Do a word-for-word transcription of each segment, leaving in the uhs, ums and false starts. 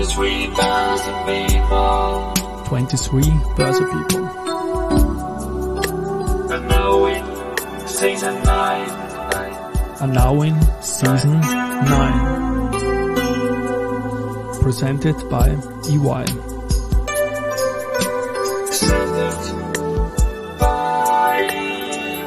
twenty-three thousand people. twenty-three Börse People. And now in season nine. And now in season nine. Presented by E Y. Presented by E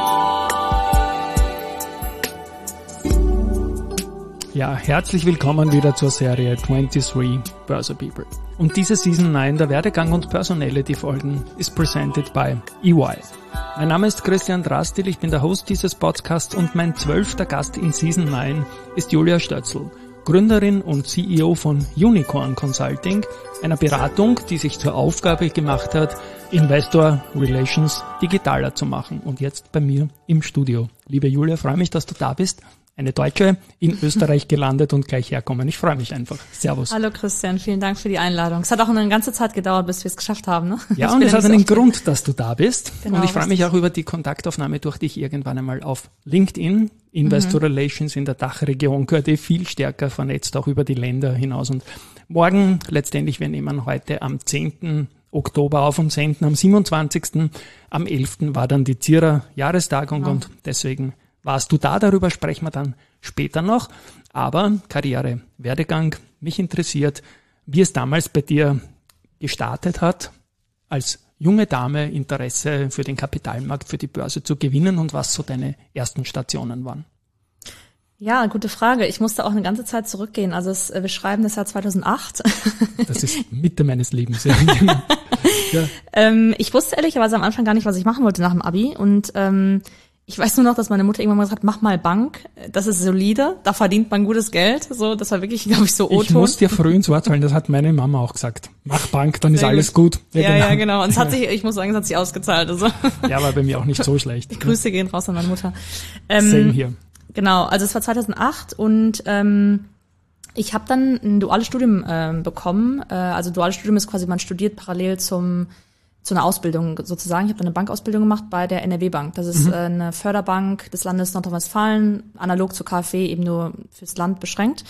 Y. Ja, herzlich willkommen wieder zur Serie twenty-three Börse People. Und diese Season neun der Werdegang und Personality Folgen ist presented by E Y. Mein Name ist Christian Drastil, ich bin der Host dieses Podcasts und mein zwölfter Gast in Season neun ist Julia Stötzl, Gründerin und C E O von Unicorn Consulting, einer Beratung, die sich zur Aufgabe gemacht hat, Investor Relations digitaler zu machen. Und jetzt bei mir im Studio. Liebe Julia, freue mich, dass du da bist. Eine Deutsche, in Österreich gelandet und gleich herkommen. Ich freue mich einfach. Servus. Hallo Christian, vielen Dank für die Einladung. Es hat auch eine ganze Zeit gedauert, bis wir es geschafft haben. Ne? Ja, und es hat einen Grund, dass du da bist. Genau, und ich freue mich auch über die Kontaktaufnahme durch dich irgendwann einmal auf LinkedIn. Investor mhm. Relations in der Dachregion gehört eh viel stärker vernetzt, auch über die Länder hinaus. Und morgen, letztendlich, wir nehmen heute am zehnten Oktober auf und senden am siebenundzwanzigsten Am elften war dann die Zierer Jahrestagung ja. Und deswegen warst du da, darüber sprechen wir dann später noch. Aber Karriere, Werdegang, mich interessiert, wie es damals bei dir gestartet hat, als junge Dame Interesse für den Kapitalmarkt, für die Börse zu gewinnen und was so deine ersten Stationen waren. Ja, gute Frage. Ich musste auch eine ganze Zeit zurückgehen. Also es, wir schreiben das Jahr zweitausendacht. Das ist Mitte meines Lebens. Ja. Ja. ähm, ich wusste ehrlicherweise am Anfang gar nicht, was ich machen wollte nach dem Abi und ähm, ich weiß nur noch, dass meine Mutter irgendwann mal gesagt hat, mach mal Bank, das ist solide, da verdient man gutes Geld. So, das war wirklich, glaube ich, so O-Ton. Ich muss dir früh ins Wort fallen, das hat meine Mama auch gesagt. Mach Bank, dann ist Sehr alles gut. gut. Ja, ja, genau. Ja, genau. Und es hat sich, ich muss sagen, es hat sich ausgezahlt. Also. Ja, war bei mir auch nicht so schlecht. Die Grüße gehen raus an meine Mutter. Ähm, Same hier. Genau, also es war zweitausendacht und ähm, ich habe dann ein duales Studium äh, bekommen. Äh, also duales Studium ist quasi, man studiert parallel zum zu einer Ausbildung sozusagen. Ich habe dann eine Bankausbildung gemacht bei der N R W-Bank. Das ist mhm. eine Förderbank des Landes Nordrhein-Westfalen, analog zur K f W, eben nur fürs Land beschränkt.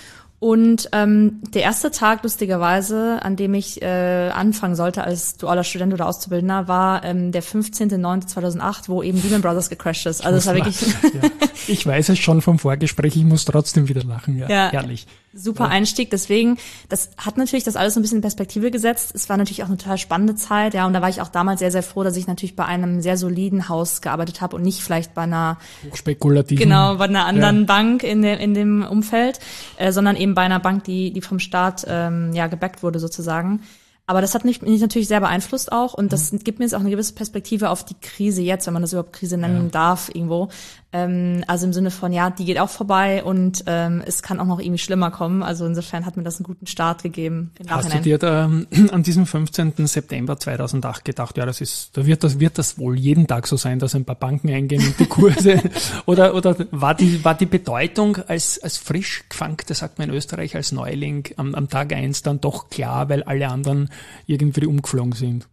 Und ähm, der erste Tag, lustigerweise, an dem ich äh, anfangen sollte als dualer Student oder Auszubildender, war ähm, der fünfzehnten neunten zweitausendacht, wo eben Lehman Brothers gecrashed ist. Also es war wirklich... Ja. Ich weiß es schon vom Vorgespräch, ich muss trotzdem wieder lachen. Ja, ja. Herrlich. Super ja. Einstieg, deswegen, das hat natürlich das alles so ein bisschen in Perspektive gesetzt. Es war natürlich auch eine total spannende Zeit, ja, und da war ich auch damals sehr, sehr froh, dass ich natürlich bei einem sehr soliden Haus gearbeitet habe und nicht vielleicht bei einer spekulativen, genau, bei einer anderen ja. Bank in dem in dem Umfeld, äh, sondern eben bei einer Bank, die die vom Staat ähm, ja gebackt wurde sozusagen. Aber das hat mich, mich natürlich sehr beeinflusst auch und das gibt mir jetzt auch eine gewisse Perspektive auf die Krise jetzt, wenn man das überhaupt Krise nennen ja. darf irgendwo. Ähm, also im Sinne von, ja, die geht auch vorbei und ähm, es kann auch noch irgendwie schlimmer kommen. Also insofern hat mir das einen guten Start gegeben. Hast du dir da an diesem fünfzehnten September zweitausendacht gedacht, ja, das ist, da wird das, wird das wohl jeden Tag so sein, dass ein paar Banken eingehen und die Kurse oder, oder war die, war die Bedeutung als, als frisch gefangte, sagt man in Österreich, als Neuling am, am Tag eins dann doch klar, weil alle anderen irgendwie umgeflogen sind?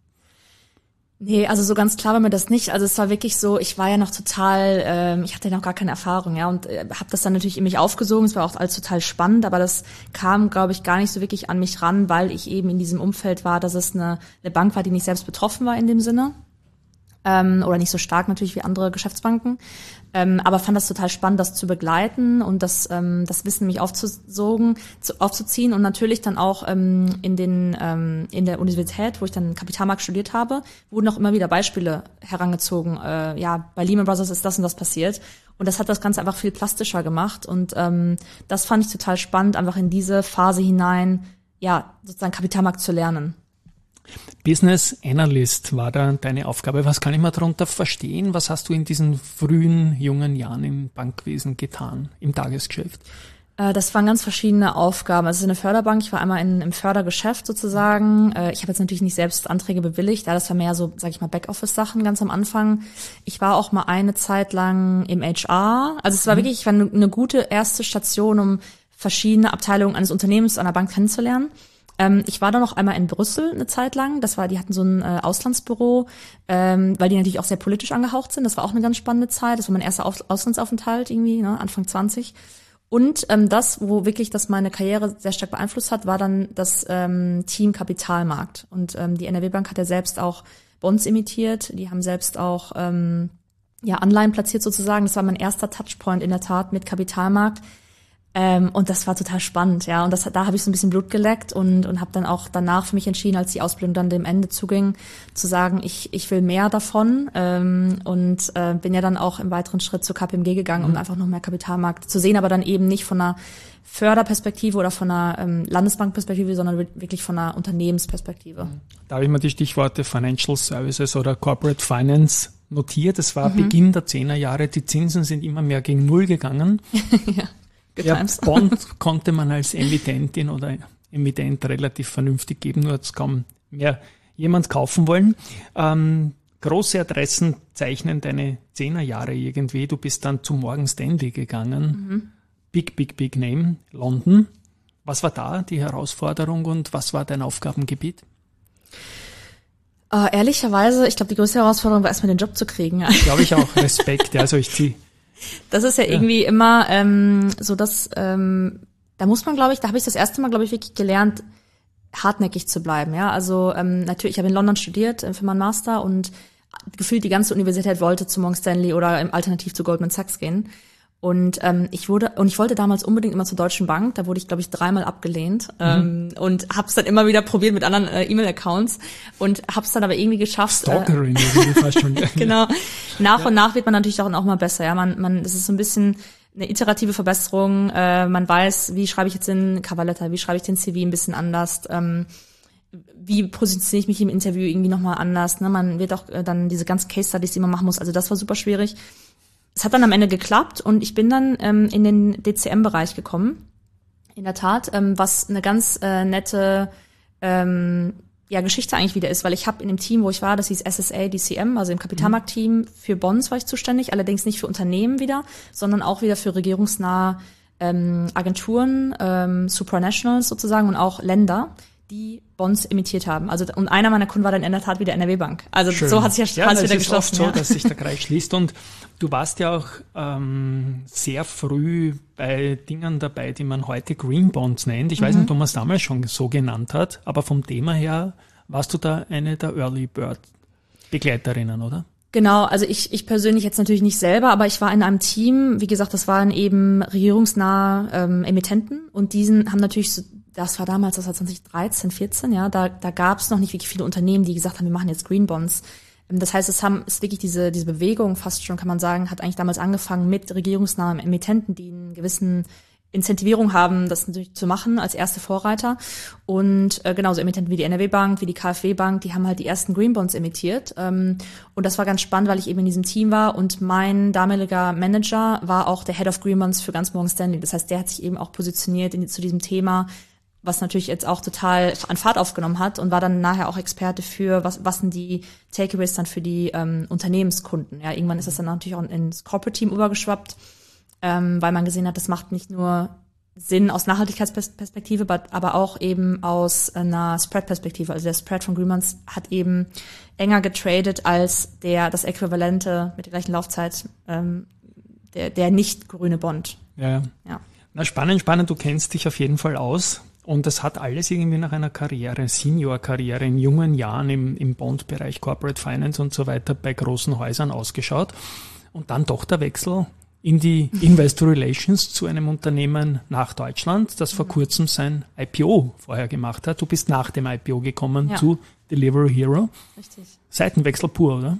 Nee, also so ganz klar war mir das nicht. Also es war wirklich so, ich war ja noch total, ähm, ich hatte ja noch gar keine Erfahrung, ja, und äh, habe das dann natürlich in mich aufgesogen. Es war auch alles total spannend, aber das kam, glaube ich, gar nicht so wirklich an mich ran, weil ich eben in diesem Umfeld war, dass es eine, eine Bank war, die nicht selbst betroffen war in dem Sinne. Ähm, oder nicht so stark natürlich wie andere Geschäftsbanken. Ähm, aber fand das total spannend, das zu begleiten und das, ähm, das Wissen mich aufzusogen, zu, aufzuziehen und natürlich dann auch ähm, in den ähm, in der Universität, wo ich dann Kapitalmarkt studiert habe, wurden auch immer wieder Beispiele herangezogen. Äh, ja, bei Lehman Brothers ist das und das passiert und das hat das Ganze einfach viel plastischer gemacht und ähm, das fand ich total spannend, einfach in diese Phase hinein, ja, sozusagen Kapitalmarkt zu lernen. Business Analyst war da deine Aufgabe. Was kann ich mir darunter verstehen? Was hast du in diesen frühen, jungen Jahren im Bankwesen getan, im Tagesgeschäft? Das waren ganz verschiedene Aufgaben. Also es ist eine Förderbank. Ich war einmal in, im Fördergeschäft sozusagen. Ich habe jetzt natürlich nicht selbst Anträge bewilligt. Ja, das war mehr so, sag ich mal, Backoffice-Sachen ganz am Anfang. Ich war auch mal eine Zeit lang im H R. Also es war mhm. wirklich, ich war eine, eine gute erste Station, um verschiedene Abteilungen eines Unternehmens, einer Bank kennenzulernen. Ähm, ich war da noch einmal in Brüssel eine Zeit lang. Das war, die hatten so ein äh, Auslandsbüro, ähm, weil die natürlich auch sehr politisch angehaucht sind. Das war auch eine ganz spannende Zeit. Das war mein erster Aus- Auslandsaufenthalt irgendwie, ne, Anfang zwanzig. Und ähm, das, wo wirklich das meine Karriere sehr stark beeinflusst hat, war dann das ähm, Team Kapitalmarkt. Und ähm, die N R W Bank hat ja selbst auch Bonds emittiert. Die haben selbst auch ähm, ja Anleihen platziert sozusagen. Das war mein erster Touchpoint in der Tat mit Kapitalmarkt. Ähm, und das war total spannend, ja. Und das, da habe ich so ein bisschen Blut geleckt und und habe dann auch danach für mich entschieden, als die Ausbildung dann dem Ende zuging, zu sagen, ich ich will mehr davon ähm, und äh, bin ja dann auch im weiteren Schritt zur K P M G gegangen, um mhm. einfach noch mehr Kapitalmarkt zu sehen, aber dann eben nicht von einer Förderperspektive oder von einer ähm, Landesbankperspektive, sondern wirklich von einer Unternehmensperspektive. Da habe ich mir die Stichworte Financial Services oder Corporate Finance notiert. Es war Mhm. Beginn der Zehnerjahre, die Zinsen sind immer mehr gegen Null gegangen. Ja. Good Ja, times. Bond konnte man als Emittentin oder Emittent relativ vernünftig geben, nur hat es kaum mehr jemand kaufen wollen. Ähm, große Adressen zeichnen deine Zehnerjahre irgendwie. Du bist dann zu Morgan Stanley gegangen. Mhm. Big, big, big Name, London. Was war da die Herausforderung und was war dein Aufgabengebiet? Äh, ehrlicherweise, ich glaube, die größte Herausforderung war erstmal den Job zu kriegen. Glaube ich auch. Respekt. Also ich ziehe. Das ist ja, Ja. irgendwie immer ähm, so, dass ähm, da muss man, glaube ich, da habe ich das erste Mal, glaube ich, wirklich gelernt, hartnäckig zu bleiben. Ja, also ähm, natürlich, ich habe in London studiert äh, für meinen Master und gefühlt die ganze Universität wollte zu Morgan Stanley oder im Alternativ zu Goldman Sachs gehen. Und ähm, ich wurde und ich wollte damals unbedingt immer zur Deutschen Bank. Da wurde ich, glaube ich, dreimal abgelehnt ähm, und habe es dann immer wieder probiert mit anderen äh, E-Mail-Accounts und habe es dann aber irgendwie geschafft. Äh, Stalkerin irgendwie fast schon. genau. Nach und nach wird man natürlich auch, auch mal besser. Ja, man, man, das ist so ein bisschen eine iterative Verbesserung. Äh, man weiß, wie schreibe ich jetzt den Coverletter, wie schreibe ich den C V ein bisschen anders. Ähm, wie positioniere ich mich im Interview irgendwie nochmal anders. Ne? Man wird auch äh, dann diese ganzen Case Studies, die man machen muss. Also das war super schwierig. Es hat dann am Ende geklappt und ich bin dann ähm, in den D C M-Bereich gekommen. In der Tat, ähm, was eine ganz äh, nette ähm, ja, Geschichte eigentlich wieder ist, weil ich habe in dem Team, wo ich war, das hieß S S A D C M, also im Kapitalmarktteam, für Bonds war ich zuständig, allerdings nicht für Unternehmen wieder, sondern auch wieder für regierungsnahe ähm, Agenturen, ähm, Supranationals sozusagen und auch Länder, die Bonds emittiert haben. Also und einer meiner Kunden war dann in der Tat wieder N R W Bank. Also Schön. so hat sich ja, ja hat's das wieder ist geschlossen. oft so, ja. dass sich der Kreis schließt. Und du warst ja auch ähm, sehr früh bei Dingen dabei, die man heute Green Bonds nennt. Ich Mhm. weiß nicht, ob man es damals schon so genannt hat, aber vom Thema her warst du da eine der Early Bird Begleiterinnen, oder? Genau, also ich, ich persönlich jetzt natürlich nicht selber, aber ich war in einem Team, wie gesagt, das waren eben regierungsnahe ähm, Emittenten und diesen haben natürlich, so, das war damals, das war zwanzig dreizehn, vierzehn, ja, da, da gab es noch nicht wirklich viele Unternehmen, die gesagt haben, wir machen jetzt Green Bonds. Ähm, das heißt, es haben, ist wirklich diese, diese Bewegung fast schon, kann man sagen, hat eigentlich damals angefangen mit regierungsnahen Emittenten, die einen gewissen Incentivierung haben, das natürlich zu machen als erste Vorreiter. Und äh, genauso Emittenten wie die N R W Bank, wie die K f W Bank, die haben halt die ersten Green Bonds emittiert. Ähm, und das war ganz spannend, weil ich eben in diesem Team war und mein damaliger Manager war auch der Head of Green Bonds für ganz Morgan Stanley. Das heißt, der hat sich eben auch positioniert in, zu diesem Thema, was natürlich jetzt auch total an Fahrt aufgenommen hat und war dann nachher auch Experte für, was, was sind die Takeaways dann für die ähm, Unternehmenskunden. Ja, irgendwann ist das dann natürlich auch ins Corporate-Team übergeschwappt. Ähm, weil man gesehen hat, das macht nicht nur Sinn aus Nachhaltigkeitsperspektive, aber auch eben aus einer Spread-Perspektive. Also der Spread von Green Bonds hat eben enger getradet als der das Äquivalente mit der gleichen Laufzeit ähm, der, der nicht grüne Bond. Ja, ja. Ja. Na, spannend, spannend. Du kennst dich auf jeden Fall aus. Und das hat alles irgendwie nach einer Karriere, Senior-Karriere in jungen Jahren im, im Bond-Bereich, Corporate Finance und so weiter bei großen Häusern ausgeschaut. Und dann doch der Wechsel in die Investor Relations zu einem Unternehmen nach Deutschland, das vor kurzem sein I P O vorher gemacht hat. Du bist nach dem I P O gekommen Ja. zu Delivery Hero. Richtig. Seitenwechsel pur, oder?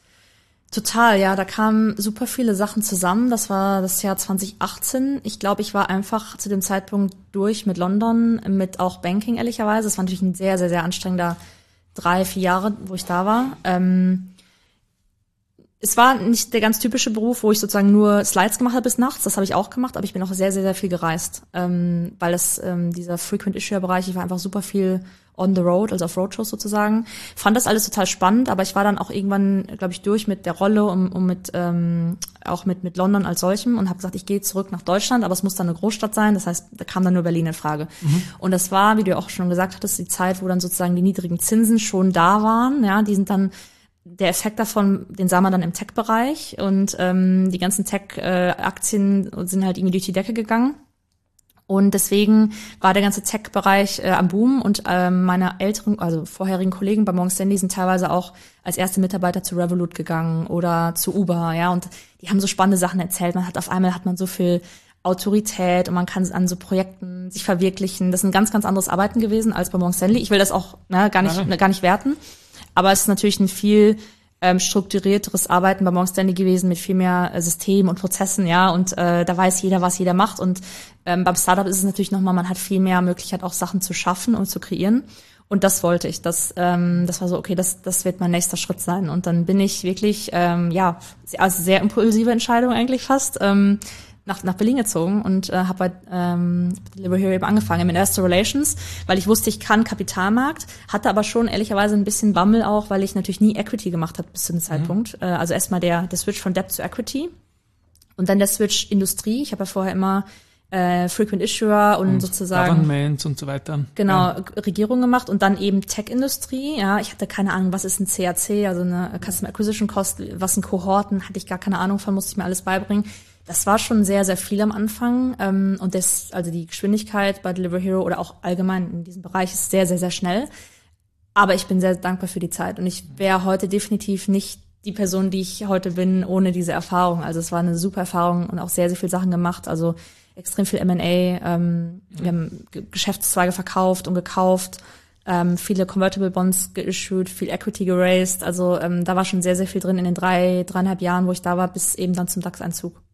Total, ja, da kamen super viele Sachen zusammen. Das war das Jahr zwanzig achtzehn. Ich glaube, ich war einfach zu dem Zeitpunkt durch mit London, mit auch Banking ehrlicherweise. Es war natürlich ein sehr, sehr, sehr anstrengender drei, vier Jahre, wo ich da war. Ähm, es war nicht der ganz typische Beruf, wo ich sozusagen nur Slides gemacht habe bis nachts. Das habe ich auch gemacht, aber ich bin auch sehr, sehr, sehr viel gereist, ähm, weil das ähm, dieser Frequent Issuer Bereich, ich war einfach super viel on the road, also auf Roadshows sozusagen. Fand das alles total spannend, aber ich war dann auch irgendwann, glaube ich, durch mit der Rolle und, und mit ähm, auch mit mit London als solchem und habe gesagt, ich gehe zurück nach Deutschland, aber es muss dann eine Großstadt sein. Das heißt, da kam dann nur Berlin in Frage. Mhm. Und das war, wie du auch schon gesagt hattest, die Zeit, wo dann sozusagen die niedrigen Zinsen schon da waren. Ja, die sind dann der Effekt davon, den sah man dann im Tech-Bereich und ähm, die ganzen Tech-Aktien sind halt irgendwie durch die Decke gegangen. Und deswegen war der ganze Tech-Bereich äh, am Boom und ähm, meine älteren, also vorherigen Kollegen bei Morgan Stanley sind teilweise auch als erste Mitarbeiter zu Revolut gegangen oder zu Uber, ja, und die haben so spannende Sachen erzählt. Man hat auf einmal hat man so viel Autorität und man kann an so Projekten sich verwirklichen. Das ist ein ganz, ganz anderes Arbeiten gewesen als bei Morgan Stanley. Ich will das auch ne, gar nicht, ne, gar nicht werten, aber es ist natürlich ein viel ähm, strukturierteres Arbeiten bei Morgan Stanley gewesen mit viel mehr äh, Systemen und Prozessen, ja, und äh, da weiß jeder, was jeder macht und ähm, beim Startup ist es natürlich nochmal, man hat viel mehr Möglichkeit, auch Sachen zu schaffen und zu kreieren und das wollte ich, das ähm, das war so, okay, das das wird mein nächster Schritt sein und dann bin ich wirklich, ähm, ja, also sehr impulsive Entscheidung eigentlich fast, ähm, nach nach Berlin gezogen und äh, habe bei ähm, Delivery Hero eben angefangen im Investor Relations, weil ich wusste, ich kann Kapitalmarkt, hatte aber schon ehrlicherweise ein bisschen Bammel auch, weil ich natürlich nie Equity gemacht habe bis zu dem Zeitpunkt. Mhm. Äh, also erstmal der der Switch von Debt zu Equity und dann der Switch Industrie. Ich habe ja vorher immer äh, Frequent Issuer und, und sozusagen Governments und so weiter. Genau, ja. Regierung gemacht und dann eben Tech-Industrie. Ja, ich hatte keine Ahnung, was ist ein C A C, also eine Customer Acquisition Cost, was sind Kohorten, hatte ich gar keine Ahnung von, musste ich mir alles beibringen. Das war schon sehr, sehr viel am Anfang ähm, und das, also die Geschwindigkeit bei Delivery Hero oder auch allgemein in diesem Bereich ist sehr, sehr, sehr schnell. Aber ich bin sehr dankbar für die Zeit und ich wäre heute definitiv nicht die Person, die ich heute bin, ohne diese Erfahrung. Also es war eine super Erfahrung und auch sehr, sehr viele Sachen gemacht. Also extrem viel M and A. Ähm, wir haben G- Geschäftszweige verkauft und gekauft, ähm, viele Convertible Bonds geissued, viel Equity geraced. Also ähm, da war schon sehr, sehr viel drin in den drei, dreieinhalb Jahren, wo ich da war, bis eben dann zum DAX-Einzug.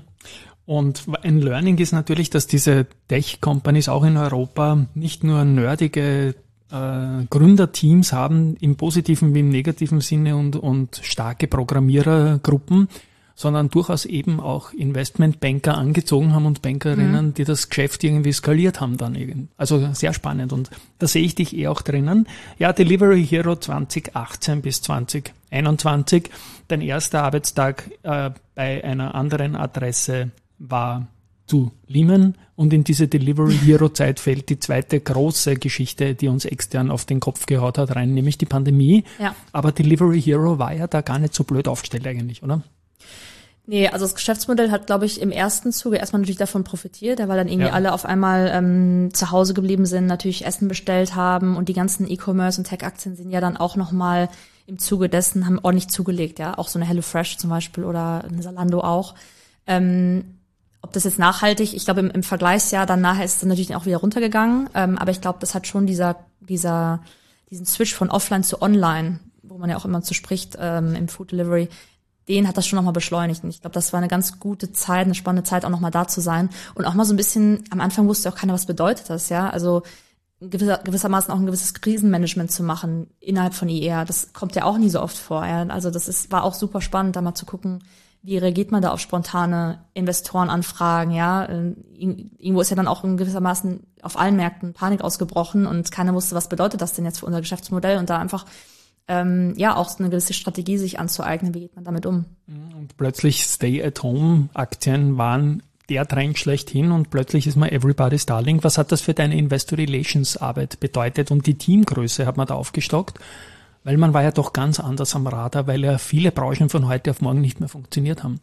Und ein Learning ist natürlich, dass diese Tech-Companies auch in Europa nicht nur nerdige äh, Gründerteams haben, im positiven wie im negativen Sinne und, und starke Programmierergruppen, sondern durchaus eben auch Investmentbanker angezogen haben und Bankerinnen, mhm. die das Geschäft irgendwie skaliert haben dann irgendwie. Also sehr spannend und da sehe ich dich eh auch drinnen. Ja, Delivery Hero zwanzig achtzehn bis zwanzig einundzwanzig, dein erster Arbeitstag äh, bei einer anderen Adresse war zu Lehman und in diese Delivery Hero Zeit fällt die zweite große Geschichte, die uns extern auf den Kopf gehaut hat, rein, nämlich die Pandemie. Ja. Aber Delivery Hero war ja da gar nicht so blöd aufgestellt eigentlich, oder? Nee, also das Geschäftsmodell hat, glaube ich, im ersten Zuge erstmal natürlich davon profitiert, weil dann irgendwie ja. alle auf einmal ähm, zu Hause geblieben sind, natürlich Essen bestellt haben und die ganzen E-Commerce und Tech-Aktien sind ja dann auch nochmal im Zuge dessen, haben ordentlich zugelegt, ja, auch so eine HelloFresh zum Beispiel oder eine Zalando auch. Ähm, ob das jetzt nachhaltig, ich glaube im, im Vergleichsjahr dann nachher ist es dann natürlich auch wieder runtergegangen, ähm, aber ich glaube, das hat schon dieser, dieser, diesen Switch von Offline zu Online, wo man ja auch immer zu spricht ähm, im Food Delivery, den hat das schon nochmal beschleunigt. Und ich glaube, das war eine ganz gute Zeit, eine spannende Zeit, auch nochmal da zu sein. Und auch mal so ein bisschen, am Anfang wusste auch keiner, was bedeutet das, ja. Also gewisser, gewissermaßen auch ein gewisses Krisenmanagement zu machen innerhalb von I R. Das kommt ja auch nie so oft vor, ja. Also das ist, war auch super spannend, da mal zu gucken, wie reagiert man da auf spontane Investorenanfragen, ja. Irgendwo ist ja dann auch in gewissermaßen auf allen Märkten Panik ausgebrochen und keiner wusste, was bedeutet das denn jetzt für unser Geschäftsmodell und da einfach Ähm, ja, auch eine gewisse Strategie sich anzueignen, wie geht man damit um. Und plötzlich Stay-at-Home-Aktien waren der Trend schlechthin und plötzlich ist man Everybody's Darling. Was hat das für deine Investor Relations Arbeit bedeutet? Und die Teamgröße hat man da aufgestockt, weil man war ja doch ganz anders am Radar, weil ja viele Branchen von heute auf morgen nicht mehr funktioniert haben.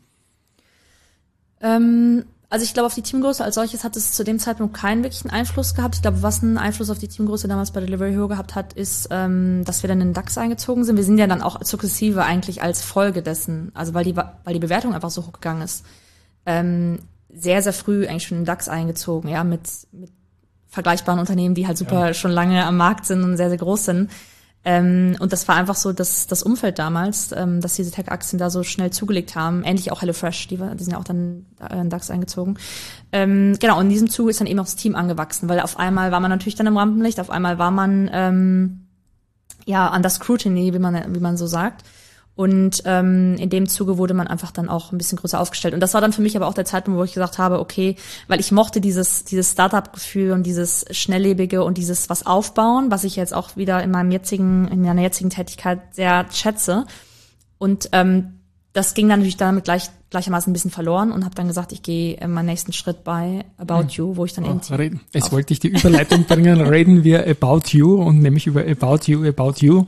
Ähm, also ich glaube, auf die Teamgröße als solches hat es zu dem Zeitpunkt keinen wirklichen Einfluss gehabt. Ich glaube, was einen Einfluss auf die Teamgröße damals bei Delivery Hero gehabt hat, ist, ähm, dass wir dann in den DAX eingezogen sind. Wir sind ja dann auch sukzessive eigentlich als Folge dessen, also weil die weil die Bewertung einfach so hochgegangen ist, ähm, sehr, sehr früh eigentlich schon in den DAX eingezogen, ja, mit, mit vergleichbaren Unternehmen, die halt super ja. schon lange am Markt sind und sehr, sehr groß sind. Ähm, und das war einfach so das, das Umfeld damals, ähm, dass diese Tech-Aktien da so schnell zugelegt haben. Ähnlich auch HelloFresh, die, war, die sind ja auch dann äh, in DAX eingezogen. Ähm, genau, und in diesem Zuge ist dann eben auch das Team angewachsen, weil auf einmal war man natürlich dann im Rampenlicht, auf einmal war man ähm, ja under Scrutiny, wie man wie man so sagt. Und ähm, in dem Zuge wurde man einfach dann auch ein bisschen größer aufgestellt. Und das war dann für mich aber auch der Zeitpunkt, wo ich gesagt habe, okay, weil ich mochte dieses dieses Startup-Gefühl und dieses Schnelllebige und dieses was aufbauen, was ich jetzt auch wieder in meinem jetzigen, in meiner jetzigen Tätigkeit sehr schätze. Und ähm, das ging dann natürlich damit gleich gleichermaßen ein bisschen verloren und habe dann gesagt, ich gehe äh, meinen nächsten Schritt bei About You, wo ich dann oh, eben reden. Jetzt wollte ich die Überleitung bringen, reden wir About You und nämlich über About You, About You.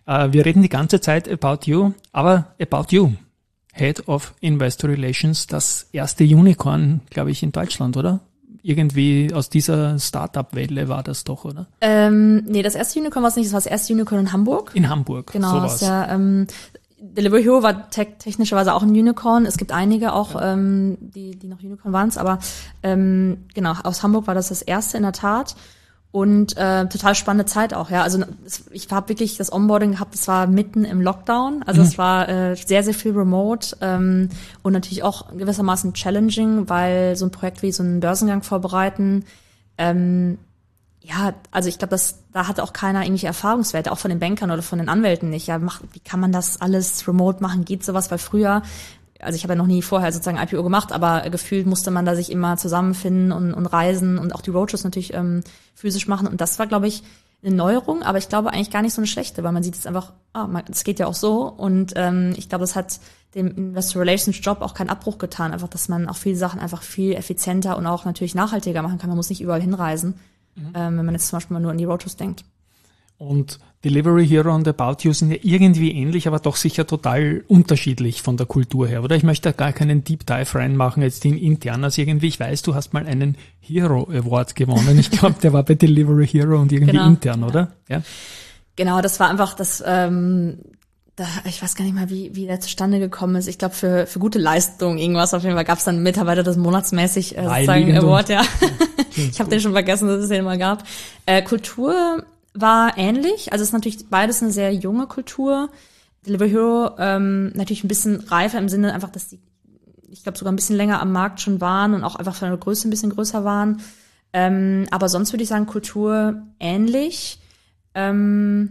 Äh, wir reden die ganze Zeit about you, aber about you. Head of Investor Relations, das erste Unicorn, glaube ich, in Deutschland, oder? Irgendwie aus dieser Startup-Welle war das doch, oder? Ähm, nee, das erste Unicorn war es nicht, das war das erste Unicorn in Hamburg. In Hamburg, Genau, so das war's. ist ja, ähm, Delivery Hero war te- technischerweise auch ein Unicorn. Es gibt einige auch, ja. ähm, die, die noch Unicorn waren, aber ähm, genau, aus Hamburg war das das erste in der Tat. Und äh, total spannende Zeit auch, ja. Also es, ich habe wirklich das Onboarding gehabt, das war mitten im Lockdown. Also mhm. es war äh, sehr, sehr viel remote ähm, und natürlich auch gewissermaßen challenging, weil so ein Projekt wie so einen Börsengang vorbereiten, ähm, ja, also ich glaube, dass da hatte auch keiner irgendwelche Erfahrungswerte, auch von den Bankern oder von den Anwälten nicht. Ja, mach, wie kann man das alles remote machen? Geht sowas? Weil früher, also ich habe ja noch nie vorher sozusagen I P O gemacht, aber gefühlt musste man da sich immer zusammenfinden und, und reisen und auch die Roadshows natürlich ähm, physisch machen. Und das war, glaube ich, eine Neuerung, aber ich glaube eigentlich gar nicht so eine schlechte, weil man sieht jetzt einfach, ah, man, das geht ja auch so. Und ähm, ich glaube, das hat dem Investor Relations Job auch keinen Abbruch getan. Einfach, dass man auch viele Sachen einfach viel effizienter und auch natürlich nachhaltiger machen kann. Man muss nicht überall hinreisen. Mhm. Ähm, wenn man jetzt zum Beispiel mal nur an die Roadshows denkt. Und Delivery Hero und About You sind ja irgendwie ähnlich, aber doch sicher total unterschiedlich von der Kultur her, oder? Ich möchte da gar keinen Deep Dive reinmachen, jetzt in Internas irgendwie. Ich weiß, du hast mal einen Hero Award gewonnen. Ich glaube, der war bei Delivery Hero und irgendwie genau. intern, oder? Ja. Genau, das war einfach das, ähm, da, ich weiß gar nicht mal, wie, wie der zustande gekommen ist. Ich glaube, für, für gute Leistung irgendwas. Auf jeden Fall gab es dann Mitarbeiter des Monatsmäßig äh, sozusagen Award, ja. Ich habe den schon vergessen, dass es den mal gab. Äh, Kultur war ähnlich. Also es ist natürlich beides eine sehr junge Kultur. Delivery Hero ähm, natürlich ein bisschen reifer im Sinne einfach, dass die, ich glaube, sogar ein bisschen länger am Markt schon waren und auch einfach von der Größe ein bisschen größer waren. Ähm, aber sonst würde ich sagen, Kultur ähnlich. Ähm,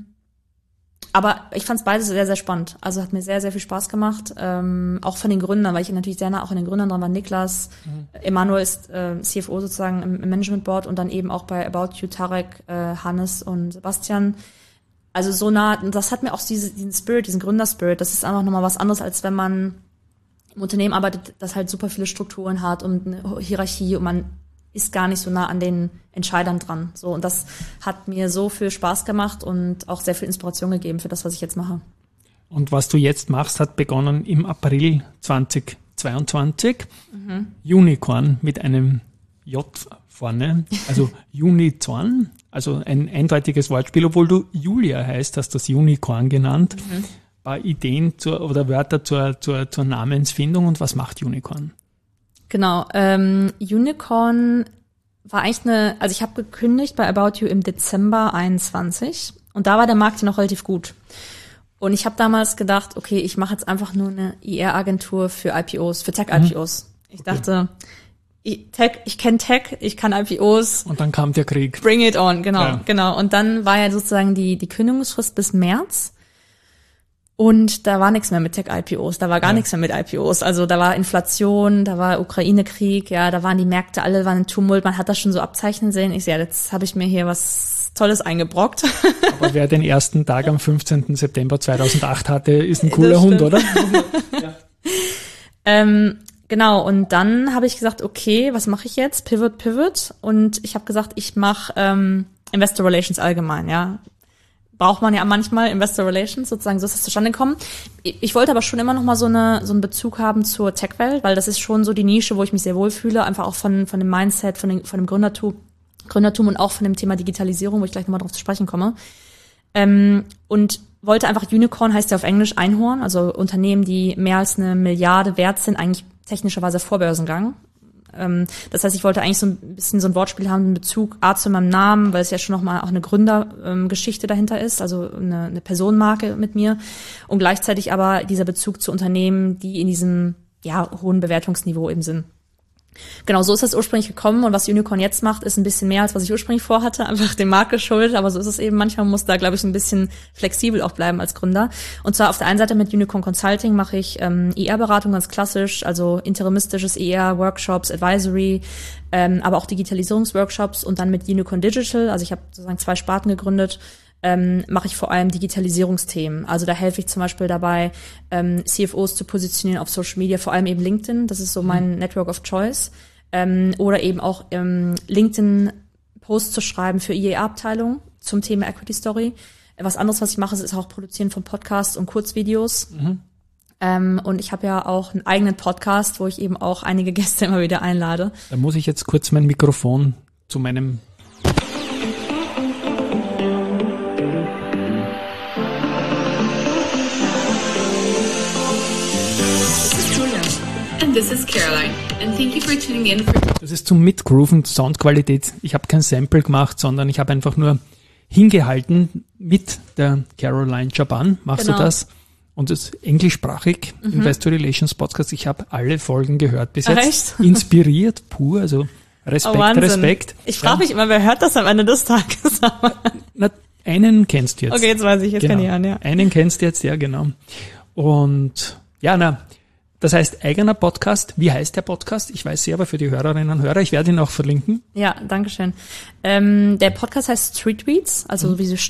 aber ich fand es beides sehr, sehr spannend. Also hat mir sehr, sehr viel Spaß gemacht. Ähm, auch von den Gründern, weil ich natürlich sehr nah auch an den Gründern dran war. Niklas, mhm. Emanuel ist äh, C F O sozusagen im, im Management Board und dann eben auch bei About You, Tarek, äh, Hannes und Sebastian. Also so nah, das hat mir auch diese, diesen Spirit, diesen Gründerspirit, das ist einfach nochmal was anderes, als wenn man im Unternehmen arbeitet, das halt super viele Strukturen hat und eine Hierarchie und man ist gar nicht so nah an den Entscheidern dran. So, und das hat mir so viel Spaß gemacht und auch sehr viel Inspiration gegeben für das, was ich jetzt mache. Und was du jetzt machst, hat begonnen im April zweitausendzweiundzwanzig. Mhm. Unicorn mit einem J vorne, also Unicorn, also ein eindeutiges Wortspiel, obwohl du Julia heißt, hast das Unicorn genannt. Mhm. Ein paar Ideen zur, oder Wörter zur, zur, zur Namensfindung und was macht Unicorn? Genau, ähm, Unicorn war eigentlich eine, also ich habe gekündigt bei About You im Dezember einundzwanzig und da war der Markt ja noch relativ gut. Und ich habe damals gedacht, okay, ich mache jetzt einfach nur eine I R-Agentur für I P Os, für Tech-I P Os. Mhm. Ich okay. dachte, ich, Tech, ich kenne Tech, ich kann I P Os. Und dann kam der Krieg. Bring it on, genau, ja. genau. Und dann war ja sozusagen die, die Kündigungsfrist bis März. Und da war nichts mehr mit Tech-I P Os, da war gar ja. nichts mehr mit I P Os. Also da war Inflation, da war Ukraine-Krieg, ja, da waren die Märkte, alle waren in Tumult, man hat das schon so abzeichnen sehen. Ich sehe, ja, jetzt habe ich mir hier was Tolles eingebrockt. Aber wer den ersten Tag am fünfzehnten September zweitausendacht hatte, ist ein cooler Hund, oder? ja. ähm, genau, und dann habe ich gesagt, okay, was mache ich jetzt? Pivot, Pivot. Und ich habe gesagt, ich mache ähm, Investor Relations allgemein, ja. Braucht man ja manchmal Investor Relations, sozusagen, so ist das zustande gekommen. Ich wollte aber schon immer noch mal so eine so einen Bezug haben zur Tech-Welt, weil das ist schon so die Nische, wo ich mich sehr wohlfühle, einfach auch von von dem Mindset, von, den, von dem Gründertum, Gründertum und auch von dem Thema Digitalisierung, wo ich gleich nochmal drauf zu sprechen komme. Ähm, und wollte einfach, Unicorn heißt ja auf Englisch Einhorn, also Unternehmen, die mehr als eine Milliarde wert sind, eigentlich technischerweise Vorbörsengang. Das heißt, ich wollte eigentlich so ein bisschen so ein Wortspiel haben in Bezug A zu meinem Namen, weil es ja schon nochmal auch eine Gründergeschichte dahinter ist, also eine, eine Personenmarke mit mir und gleichzeitig aber dieser Bezug zu Unternehmen, die in diesem ja hohen Bewertungsniveau eben sind. Genau, so ist das ursprünglich gekommen und was Unicorn jetzt macht, ist ein bisschen mehr, als was ich ursprünglich vorhatte, einfach dem Markt geschuldet, aber so ist es eben. Manchmal muss da, glaube ich, ein bisschen flexibel auch bleiben als Gründer. Und zwar auf der einen Seite mit Unicorn Consulting mache ich ähm, I R-Beratung ganz klassisch, also interimistisches I R, Workshops, Advisory, ähm, aber auch Digitalisierungsworkshops und dann mit Unicorn Digital, also ich habe sozusagen zwei Sparten gegründet, ähm, mache ich vor allem Digitalisierungsthemen. Also da helfe ich zum Beispiel dabei, ähm, C F Os zu positionieren auf Social Media, vor allem eben LinkedIn, das ist so mein mhm. Network of Choice. Ähm, oder eben auch ähm, LinkedIn-Posts zu schreiben für I E A-Abteilung zum Thema Equity Story. Was anderes, was ich mache, ist auch Produzieren von Podcasts und Kurzvideos. Mhm. Ähm, und ich habe ja auch einen eigenen Podcast, wo ich eben auch einige Gäste immer wieder einlade. Da muss ich jetzt kurz mein Mikrofon zu meinem... And this is Caroline. And thank you for tuning in for... Das ist zum Mitgrooven, Soundqualität. Ich habe kein Sample gemacht, sondern ich habe einfach nur hingehalten mit der Caroline Chaban. Machst Genau. du das? Und das ist englischsprachig, mhm. Investor Relations Podcast. Ich habe alle Folgen gehört bis jetzt. Echt? Inspiriert, pur, also Respekt, Oh, Wahnsinn. Respekt. Ich frage Ja. mich immer, wer hört das am Ende des Tages? Na, einen kennst du jetzt. Okay, jetzt weiß ich, jetzt Genau. kann ich an, ja. Einen kennst du jetzt, ja, genau. Und ja, na, das heißt eigener Podcast. Wie heißt der Podcast? Ich weiß sie aber für die Hörerinnen und Hörer. Ich werde ihn auch verlinken. Ja, danke schön. Ähm, der Podcast heißt Street Tweets, also mhm. wie so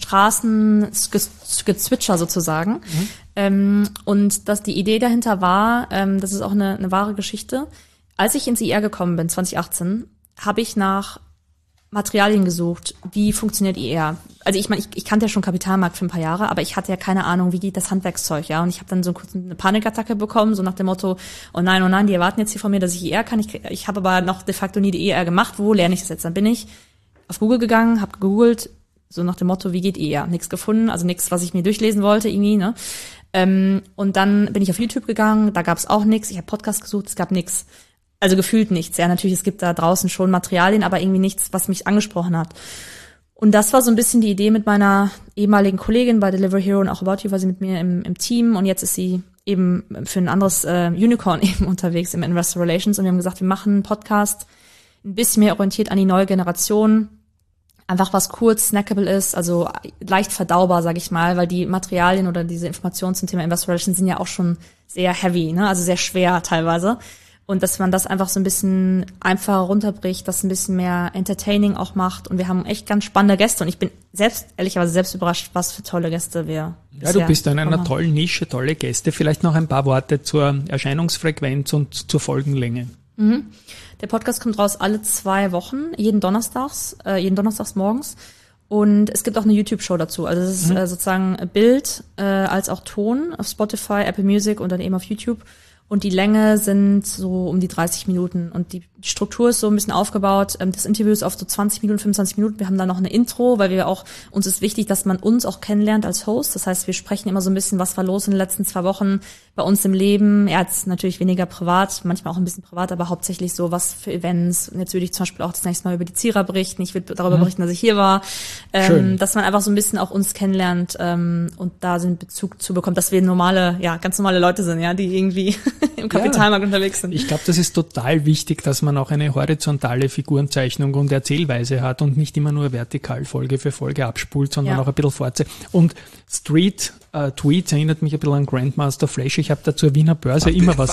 Straßengezwitscher sozusagen. Mhm. Ähm, und das, die Idee dahinter war, ähm, das ist auch eine, eine wahre Geschichte. Als ich ins I R gekommen bin, zwanzig achtzehn, habe ich nach Materialien gesucht. Wie funktioniert I R? Also ich meine, ich, ich kannte ja schon Kapitalmarkt für ein paar Jahre, aber ich hatte ja keine Ahnung, wie geht das Handwerkszeug, ja. Und ich habe dann so kurz eine Panikattacke bekommen, so nach dem Motto, oh nein, oh nein, die erwarten jetzt hier von mir, dass ich I R kann. Ich, ich habe aber noch de facto nie die I R gemacht. Wo lerne ich das jetzt? Dann bin ich auf Google gegangen, habe gegoogelt, so nach dem Motto, wie geht I R? Nichts gefunden, also nichts, was ich mir durchlesen wollte irgendwie, ne. Ähm, und dann bin ich auf YouTube gegangen, da gab es auch nichts. Ich habe Podcast gesucht, es gab nichts. Also gefühlt nichts. Ja, natürlich, es gibt da draußen schon Materialien, aber irgendwie nichts, was mich angesprochen hat. Und das war so ein bisschen die Idee mit meiner ehemaligen Kollegin bei Delivery Hero und auch About You, war sie mit mir im, im Team und jetzt ist sie eben für ein anderes äh, Unicorn eben unterwegs im Investor Relations und wir haben gesagt, wir machen einen Podcast ein bisschen mehr orientiert an die neue Generation. Einfach was kurz, snackable ist, also leicht verdaubar, sag ich mal, weil die Materialien oder diese Informationen zum Thema Investor Relations sind ja auch schon sehr heavy, ne, also sehr schwer teilweise. Und dass man das einfach so ein bisschen einfacher runterbricht, das ein bisschen mehr entertaining auch macht. Und wir haben echt ganz spannende Gäste. Und ich bin selbst, ehrlicherweise selbst überrascht, was für tolle Gäste wir Ja, du bist in einer tollen Nische, tolle Gäste. Vielleicht noch ein paar Worte zur Erscheinungsfrequenz und zur Folgenlänge. Mhm. Der Podcast kommt raus alle zwei Wochen, jeden Donnerstags, äh, jeden Donnerstags morgens. Und es gibt auch eine YouTube-Show dazu. Also es ist mhm. äh, sozusagen Bild äh, als auch Ton auf Spotify, Apple Music und dann eben auf YouTube. Und die Länge sind so um die dreißig Minuten. Und die Struktur ist so ein bisschen aufgebaut. Das Interview ist oft so zwanzig Minuten, fünfundzwanzig Minuten. Wir haben da noch eine Intro, weil wir auch, uns ist wichtig, dass man uns auch kennenlernt als Host. Das heißt, wir sprechen immer so ein bisschen, was war los in den letzten zwei Wochen bei uns im Leben. Ja, jetzt natürlich weniger privat, manchmal auch ein bisschen privat, aber hauptsächlich so, was für Events. Und jetzt würde ich zum Beispiel auch das nächste Mal über die Zierer berichten. Ich würde darüber mhm. berichten, dass ich hier war. Ähm, dass man einfach so ein bisschen auch uns kennenlernt ähm, und da so einen Bezug zu bekommt, dass wir normale, ja, ganz normale Leute sind, ja, die irgendwie im Kapitalmarkt ja. unterwegs sind. Ich glaube, das ist total wichtig, dass man auch eine horizontale Figurenzeichnung und Erzählweise hat und nicht immer nur vertikal Folge für Folge abspult, sondern ja. auch ein bisschen fortsetzt. Und Street äh, Tweets erinnert mich ein bisschen an Grandmaster Flash. Ich habe da zur Wiener Börse immer was.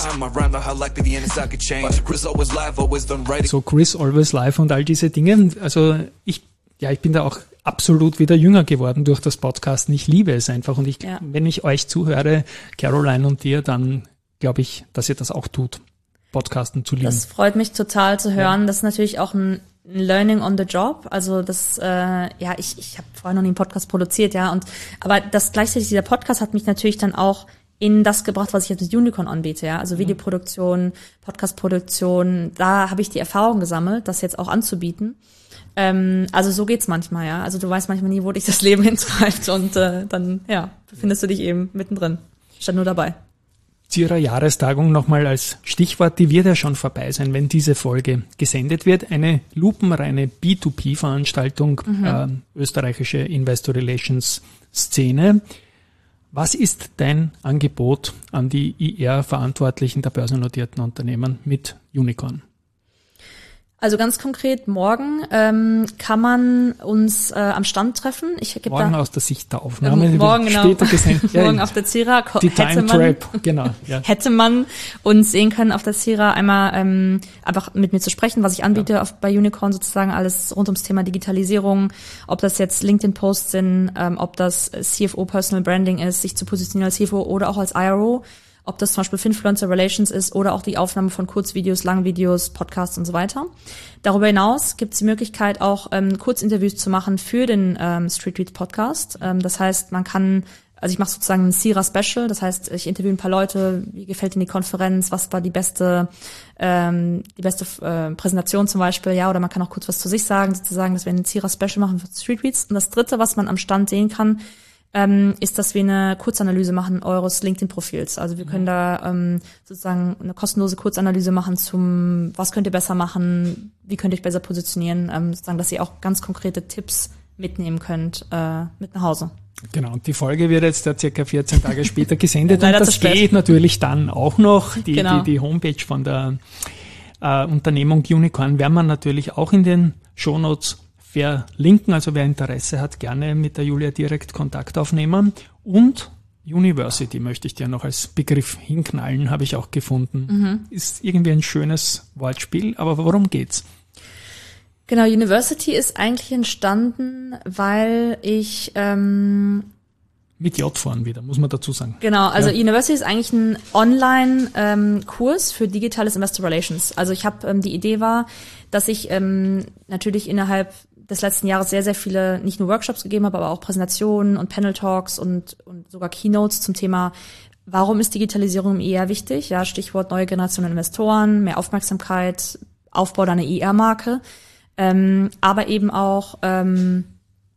So Chris Always Live und all diese Dinge. Also ich, ja, ich bin da auch absolut wieder jünger geworden durch das Podcasten. Ich liebe es einfach. Und ich, ja. wenn ich euch zuhöre, Caroline und dir, dann glaube ich, dass ihr das auch tut, Podcasten zu lieben. Das freut mich total zu hören. Ja. Das ist natürlich auch ein Learning on the Job. Also das, äh, ja, ich ich habe vorher noch nie einen Podcast produziert, ja. Und aber das gleichzeitig dieser Podcast hat mich natürlich dann auch in das gebracht, was ich jetzt mit Unicorn anbiete, ja. Also Videoproduktion, Podcastproduktion. Da habe ich die Erfahrung gesammelt, das jetzt auch anzubieten. Ähm, also so geht's manchmal, ja. Also du weißt manchmal nie, wo dich das Leben hintreibt und äh, dann, ja, befindest du dich eben mittendrin, statt nur dabei. Zierer Jahrestagung nochmal als Stichwort, die wird ja schon vorbei sein, wenn diese Folge gesendet wird. Eine lupenreine B zwei B Veranstaltung, mhm. äh, österreichische Investor Relations Szene. Was ist dein Angebot an die I R-Verantwortlichen der börsennotierten Unternehmen mit Unicorn? Also ganz konkret, morgen ähm, kann man uns äh, am Stand treffen. Ich gebe morgen da, aus der Sicht der Aufnahme. Ähm, morgen, genau. Später gesendet. Ja, morgen auf der Zierer die hätte Time man, Trap, genau. Ja. hätte man uns sehen können auf der Zierer, einmal ähm, einfach mit mir zu sprechen, was ich anbiete ja. auf, bei Unicorn sozusagen, alles rund ums Thema Digitalisierung, ob das jetzt LinkedIn-Posts sind, ähm, ob das C F O Personal Branding ist, sich zu positionieren als C F O oder auch als I R O. ob das zum Beispiel Finfluencer Relations ist oder auch die Aufnahme von Kurzvideos, Langvideos, Podcasts und so weiter. Darüber hinaus gibt es die Möglichkeit auch ähm, Kurzinterviews zu machen für den ähm, Street Reads Podcast. Ähm, das heißt, man kann Also ich mache sozusagen ein Cira-Special, das heißt, ich interviewe ein paar Leute, wie gefällt Ihnen die Konferenz, was war die beste ähm, die beste äh, Präsentation zum Beispiel, ja, oder man kann auch kurz was zu sich sagen, sozusagen, dass wir ein Cira-Special machen für Street Reads. Und das Dritte, was man am Stand sehen kann, ähm, ist, dass wir eine Kurzanalyse machen eures LinkedIn-Profils. Also wir können da ähm, sozusagen eine kostenlose Kurzanalyse machen zum, was könnt ihr besser machen, wie könnt ihr euch besser positionieren, ähm, sozusagen, dass ihr auch ganz konkrete Tipps mitnehmen könnt äh, mit nach Hause. Genau, und die Folge wird jetzt ja circa vierzehn Tage später gesendet und Leider das zu spät. geht natürlich dann auch noch. Die, Genau. die, die Homepage von der äh, Unternehmung Unicorn werden wir natürlich auch in den Shownotes verlinken. Also wer Interesse hat, gerne mit der Julia direkt Kontakt aufnehmen. Und University möchte ich dir noch als Begriff hinknallen, habe ich auch gefunden. Mhm. Ist irgendwie ein schönes Wortspiel, aber worum geht's? Genau, University ist eigentlich entstanden, weil ich ähm, Mit J vorn wieder, muss man dazu sagen. genau, also Ja. University ist eigentlich ein Online-Kurs für digitales Investor Relations. Also ich habe ähm, die Idee war, dass ich ähm, natürlich innerhalb des letzten Jahres sehr, sehr viele, nicht nur Workshops gegeben habe, aber auch Präsentationen und Panel-Talks und, und sogar Keynotes zum Thema, warum ist Digitalisierung im I R wichtig? Ja, Stichwort neue Generation Investoren, mehr Aufmerksamkeit, Aufbau deiner I R-Marke. Ähm, aber eben auch, ähm,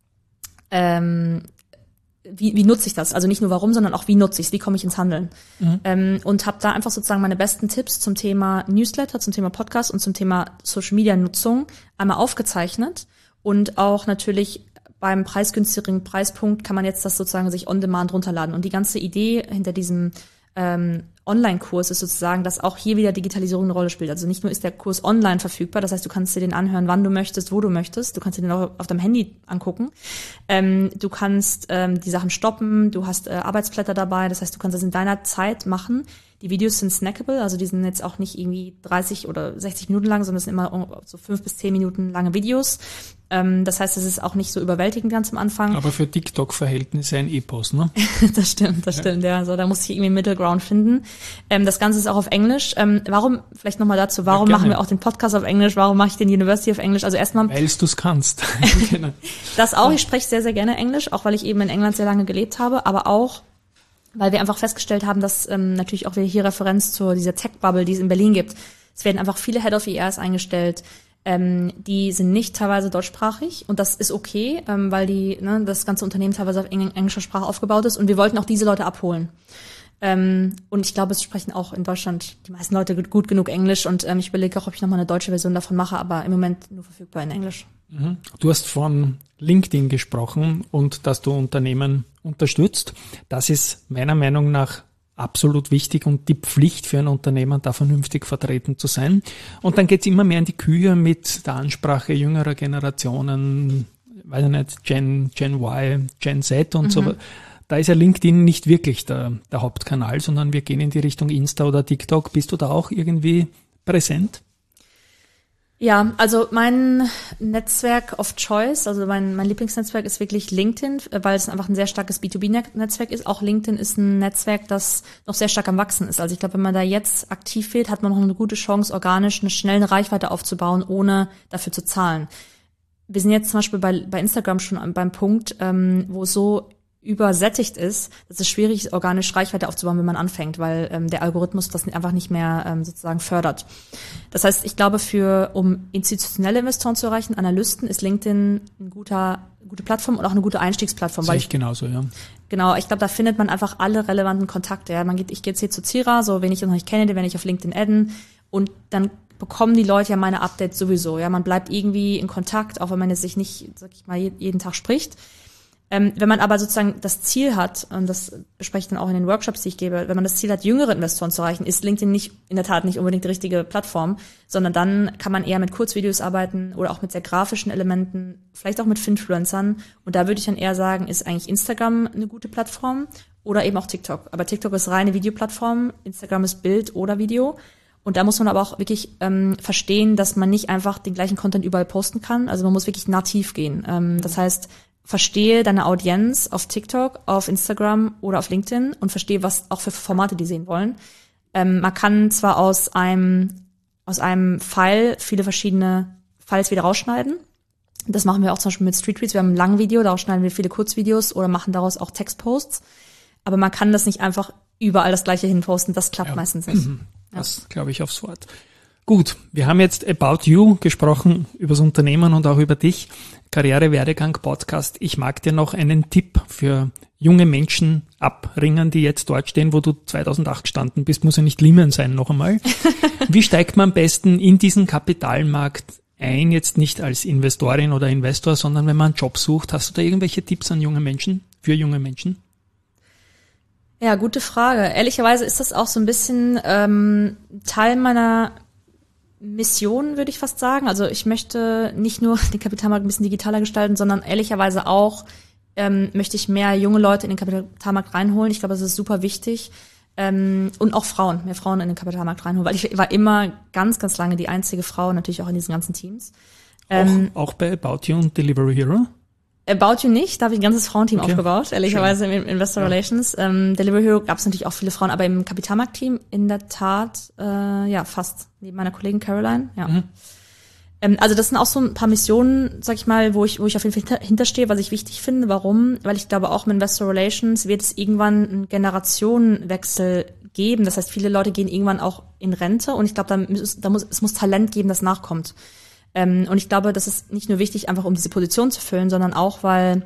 ähm, wie, wie nutze ich das? Also nicht nur warum, sondern auch wie nutze ich es, wie komme ich ins Handeln? Mhm. Ähm, und habe da einfach sozusagen meine besten Tipps zum Thema Newsletter, zum Thema Podcast und zum Thema Social-Media-Nutzung einmal aufgezeichnet. Und auch natürlich beim preisgünstigen Preispunkt kann man jetzt das sozusagen sich on demand runterladen. Und die ganze Idee hinter diesem ähm, Online-Kurs ist sozusagen, dass auch hier wieder Digitalisierung eine Rolle spielt. Also nicht nur ist der Kurs online verfügbar, das heißt, du kannst dir den anhören, wann du möchtest, wo du möchtest. Du kannst dir den auch auf deinem Handy angucken. Ähm, du kannst ähm, die Sachen stoppen, du hast äh, Arbeitsblätter dabei, das heißt, du kannst das in deiner Zeit machen. Die Videos sind snackable, also die sind jetzt auch nicht irgendwie dreißig oder sechzig Minuten lang, sondern es sind immer so fünf bis zehn Minuten lange Videos. Ähm, das heißt, es ist auch nicht so überwältigend ganz am Anfang. Aber für TikTok-Verhältnisse ein Epos, ne? Das stimmt, das stimmt, ja. Also da muss ich irgendwie einen Middle Ground finden. Ähm, das Ganze ist auch auf Englisch. Ähm, warum, vielleicht nochmal dazu, warum Ja, machen wir auch den Podcast auf Englisch? Warum mache ich den University auf Englisch? Also erstmal Weil du es kannst. Genau. das auch, ich spreche sehr, sehr gerne Englisch, auch weil ich eben in England sehr lange gelebt habe, aber auch, weil wir einfach festgestellt haben, dass ähm, natürlich auch wieder hier Referenz zu dieser Tech-Bubble, die es in Berlin gibt. Es werden einfach viele Head of E Rs eingestellt, ähm, die sind nicht teilweise deutschsprachig und das ist okay, ähm, weil die ne, das ganze Unternehmen teilweise auf eng- englischer Sprache aufgebaut ist und wir wollten auch diese Leute abholen. Ähm, und ich glaube, es sprechen auch in Deutschland die meisten Leute gut, gut genug Englisch und ähm, ich überlege auch, ob ich nochmal eine deutsche Version davon mache, aber im Moment nur verfügbar in Englisch. Du hast von LinkedIn gesprochen und dass du Unternehmen unterstützt. Das ist meiner Meinung nach absolut wichtig und die Pflicht für ein Unternehmen, da vernünftig vertreten zu sein. Und dann geht's immer mehr in die Kühe mit der Ansprache jüngerer Generationen, weiß ich nicht, Gen, Gen Y, Gen Z und mhm. so. Da ist ja LinkedIn nicht wirklich der, der Hauptkanal, sondern wir gehen in die Richtung Insta oder TikTok. Bist du da auch irgendwie präsent? Ja, also mein Netzwerk of Choice, also mein, mein Lieblingsnetzwerk ist wirklich LinkedIn, weil es einfach ein sehr starkes B zwei B-Netzwerk ist. Auch LinkedIn ist ein Netzwerk, das noch sehr stark am Wachsen ist. Also ich glaube, wenn man da jetzt aktiv wird, hat man noch eine gute Chance, organisch eine schnelle Reichweite aufzubauen, ohne dafür zu zahlen. Wir sind jetzt zum Beispiel bei, bei Instagram schon beim Punkt, ähm, wo es so übersättigt ist, dass es schwierig ist, organisch Reichweite aufzubauen, wenn man anfängt, weil ähm, der Algorithmus das einfach nicht mehr ähm, sozusagen fördert. Das heißt, ich glaube, für um institutionelle Investoren zu erreichen, Analysten, ist LinkedIn eine guter, gute Plattform und auch eine gute Einstiegsplattform. Sehe Weil ich genauso, ja. Genau, ich glaube, da findet man einfach alle relevanten Kontakte. Ja, man geht, ich gehe jetzt hier zu Cira, so wen ich noch nicht kenne, den werde ich auf LinkedIn adden und dann bekommen die Leute ja meine Updates sowieso. Ja, man bleibt irgendwie in Kontakt, auch wenn man jetzt sich nicht, sag ich mal, jeden Tag spricht. Ähm, wenn man aber sozusagen das Ziel hat, und das bespreche ich dann auch in den Workshops, die ich gebe, wenn man das Ziel hat, jüngere Investoren zu erreichen, ist LinkedIn nicht in der Tat nicht unbedingt die richtige Plattform, sondern dann kann man eher mit Kurzvideos arbeiten oder auch mit sehr grafischen Elementen, vielleicht auch mit Finfluencern. Und da würde ich dann eher sagen, ist eigentlich Instagram eine gute Plattform oder eben auch TikTok. Aber TikTok ist reine Videoplattform, Instagram ist Bild oder Video. Und da muss man aber auch wirklich ähm, verstehen, dass man nicht einfach den gleichen Content überall posten kann. Also man muss wirklich nativ gehen. Ähm, das heißt, verstehe deine Audienz auf TikTok, auf Instagram oder auf LinkedIn und verstehe, was auch für Formate die sehen wollen. Ähm, man kann zwar aus einem aus einem File viele verschiedene Files wieder rausschneiden. Das machen wir auch zum Beispiel mit Street Reads. Wir haben ein langes Video, daraus schneiden wir viele Kurzvideos oder machen daraus auch Textposts. Aber man kann das nicht einfach überall das Gleiche hinposten. Das klappt ja. meistens nicht. Mhm. Das glaube ich aufs Wort. Gut, wir haben jetzt About You gesprochen, übers Unternehmen und auch über dich. Karriere-Werdegang-Podcast. Ich mag dir noch einen Tipp für junge Menschen abringen, die jetzt dort stehen, wo du zweitausendacht gestanden bist. Muss ja nicht Lehman sein, noch einmal. Wie steigt man am besten in diesen Kapitalmarkt ein? Jetzt nicht als Investorin oder Investor, sondern wenn man einen Job sucht. Hast du da irgendwelche Tipps an junge Menschen, für junge Menschen? Ja, gute Frage. Ehrlicherweise ist das auch so ein bisschen ähm, Teil meiner Mission, würde ich fast sagen. Also ich möchte nicht nur den Kapitalmarkt ein bisschen digitaler gestalten, sondern ehrlicherweise auch ähm, möchte ich mehr junge Leute in den Kapitalmarkt reinholen. Ich glaube, das ist super wichtig. Ähm, und auch Frauen, mehr Frauen in den Kapitalmarkt reinholen, weil ich war immer ganz, ganz lange die einzige Frau, natürlich auch in diesen ganzen Teams. Ähm, auch, auch bei About You und Delivery Hero? About You nicht, da habe ich ein ganzes Frauenteam okay. aufgebaut, ehrlicherweise Schön. im Investor ja. Relations. Ähm, Delivery Hero gab es natürlich auch viele Frauen, aber im Kapitalmarktteam in der Tat, äh, ja, fast, neben meiner Kollegin Caroline, ja. Mhm. Ähm, also das sind auch so ein paar Missionen, sag ich mal, wo ich wo ich auf jeden Fall hinter, hinterstehe, was ich wichtig finde. Warum? Weil ich glaube, auch im Investor Relations wird es irgendwann einen Generationenwechsel geben. Das heißt, viele Leute gehen irgendwann auch in Rente und ich glaube, da, muss, da muss es muss Talent geben, das nachkommt. Ähm, und ich glaube, das ist nicht nur wichtig, einfach um diese Position zu füllen, sondern auch, weil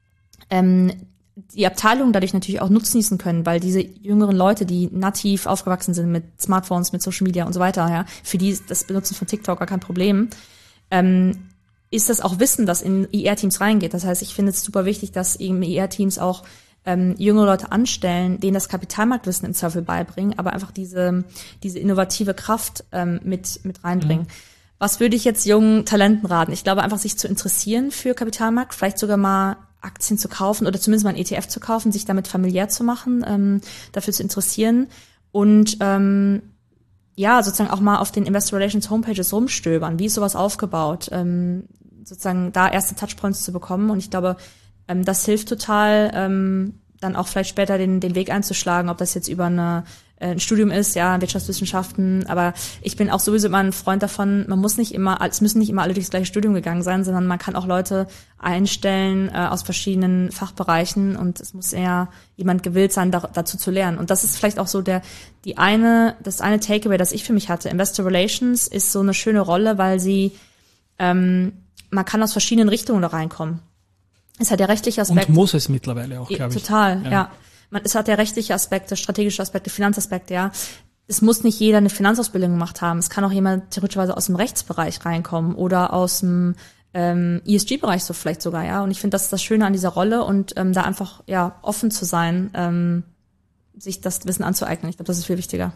ähm, die Abteilungen dadurch natürlich auch nutzen können, weil diese jüngeren Leute, die nativ aufgewachsen sind mit Smartphones, mit Social Media und so weiter, ja, für die ist das Benutzen von TikTok gar kein Problem, ähm, ist das auch Wissen, das in I R-Teams reingeht. Das heißt, ich finde es super wichtig, dass eben I R-Teams auch ähm, jüngere Leute anstellen, denen das Kapitalmarktwissen im Zweifel beibringen, aber einfach diese diese innovative Kraft ähm, mit mit reinbringen. Mhm. Was würde ich jetzt jungen Talenten raten? Ich glaube, einfach sich zu interessieren für Kapitalmarkt, vielleicht sogar mal Aktien zu kaufen oder zumindest mal ein E T F zu kaufen, sich damit familiär zu machen, ähm, dafür zu interessieren und ähm, ja, sozusagen auch mal auf den Investor Relations Homepages rumstöbern. Wie ist sowas aufgebaut? Ähm, sozusagen da erste Touchpoints zu bekommen und ich glaube, ähm, das hilft total, ähm, dann auch vielleicht später den, den Weg einzuschlagen, ob das jetzt über eine ein Studium ist, ja, Wirtschaftswissenschaften, aber ich bin auch sowieso immer ein Freund davon, man muss nicht immer, es müssen nicht immer alle durchs gleiche Studium gegangen sein, sondern man kann auch Leute einstellen äh, aus verschiedenen Fachbereichen und es muss eher jemand gewillt sein, da, dazu zu lernen. Und das ist vielleicht auch so der, die eine, das eine Takeaway, das ich für mich hatte. Investor Relations ist so eine schöne Rolle, weil sie, ähm, man kann aus verschiedenen Richtungen da reinkommen. Es hat der rechtliche Aspekt. Und muss es mittlerweile auch, glaube ich. Total, ja. ja. Man, es hat ja rechtliche Aspekte, strategische Aspekte, Finanzaspekte, ja. Es muss nicht jeder eine Finanzausbildung gemacht haben. Es kann auch jemand theoretischerweise aus dem Rechtsbereich reinkommen oder aus dem ähm, E S G-Bereich so vielleicht sogar, ja. Und ich finde, das ist das Schöne an dieser Rolle und ähm, da einfach ja offen zu sein, ähm, sich das Wissen anzueignen. Ich glaube, das ist viel wichtiger.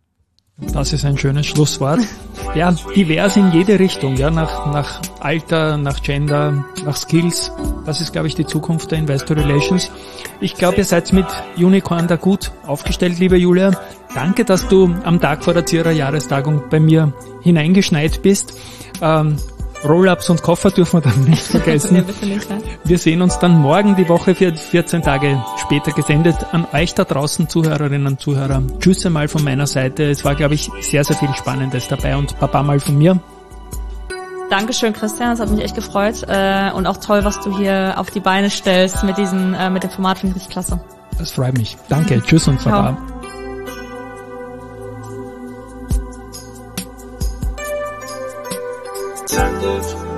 Das ist ein schönes Schlusswort. Ja, divers in jede Richtung, ja, nach, nach Alter, nach Gender, nach Skills. Das ist, glaube ich, die Zukunft der Investor Relations. Ich glaube, ihr seid mit Unicorn da gut aufgestellt, liebe Julia. Danke, dass du am Tag vor der Zierer Jahrestagung bei mir hineingeschneit bist. Ähm, Roll-ups und Koffer dürfen wir dann nicht vergessen. Wir sehen uns dann morgen die Woche, vierzehn Tage später gesendet. An euch da draußen, Zuhörerinnen und Zuhörer. Tschüss einmal von meiner Seite. Es war, glaube ich, sehr, sehr viel Spannendes dabei und Papa mal von mir. Dankeschön, Christian. Das hat mich echt gefreut. Und auch toll, was du hier auf die Beine stellst mit diesem, mit dem Format. Finde ich richtig klasse. Das freut mich. Danke. Tschüss und Baba. Send it.